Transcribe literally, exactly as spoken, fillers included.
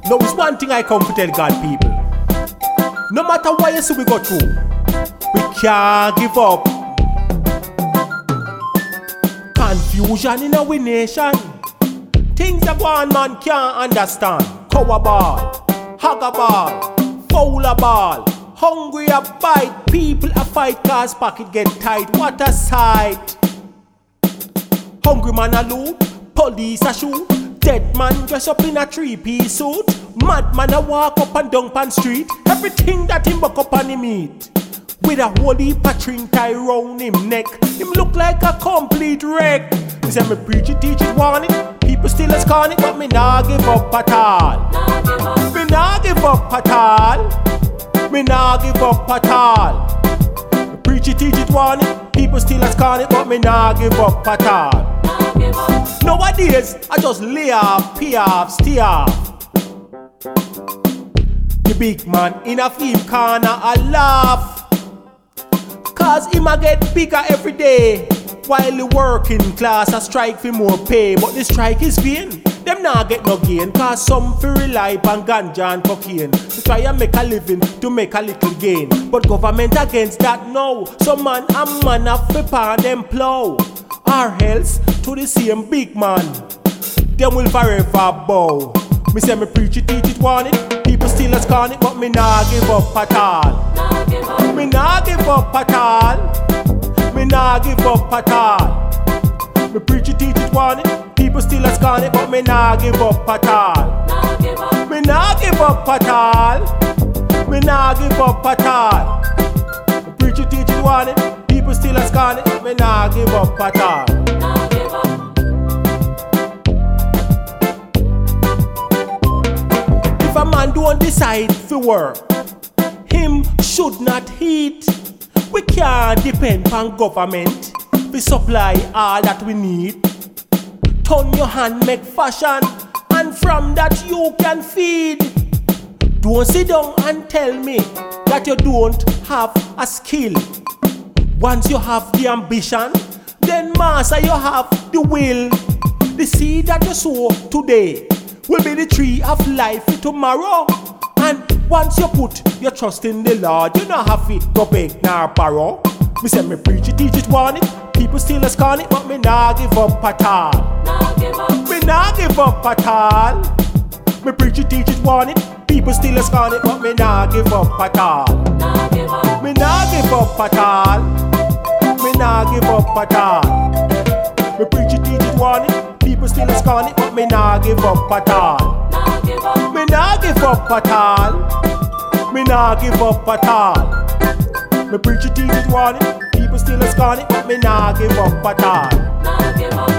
Now it's one thing I come to tell God people. No matter what you see we go through, we can't give up. Confusion in our nation. Things that one man can't understand. Cower ball, hugger ball, fowler ball. Hungry a bite, people a fight cause pocket get tight. What a sight. Hungry man a loot, police a shoot. Dead man dress up in a three-piece suit. Mad man a walk up and down pan street. Everything that him buck up on him eat. With a whole heap of string tie round him neck. Him look like a complete wreck. Me say me preach it, teach it, warn it. People still a scorn it, but me nah give up at all. Me nah give up at all. Me nah give up at all. Me preach it, teach it, warn it. People still a scorn it, but me nah give up at all. Nowadays, I just lay off, pee off, stay off. The big man in a film corner, I laugh. Cause him a get bigger every day. While the working class a strike for more pay. But the strike is vain. Them not get no gain. Cause some fi rely on ganja and cocaine to try and make a living, to make a little gain. But government against that no. Some man and man have to pan them plow. Or else to the same big man, them will forever bow. Me say me preach it, teach it, warn it. People still a scorn it, but me nah give up at all. Me nah give up at all. Me nah give up at all. Me preach it, teach it, warn it. People still a scorn it, but me nah give up at all. Me nah give up at all. Me nah give up at all. Me preach it, teach it, warn it. People still a scorn it, me nah give up at all. If a man don't decide to work, him should not eat. We can't depend on government to supply all that we need. Turn your hand, make fashion, and from that you can feed. Don't sit down and tell me that you don't have a skill. Once you have the ambition, then master you have the will. The seed that you sow today will be the tree of life tomorrow. And once you put your trust in the Lord, you don't have to go beg nor borrow. Me say me preach it, teach it, warn it. People still a scorn it, but me nah give up at all. Me nah give up at all. Me preach it, teach it, warn it. People still a scorn it, but me nah give up at all. Me nah give up at all. Me nah give up at all. Me preach it, teach it, warn it. People still a scorn it, but me nah give up at all. Me nah give up at all. Me nah give up at all. Me preach it, teach it, warn it. People still a scorn it, but me nah give up at all.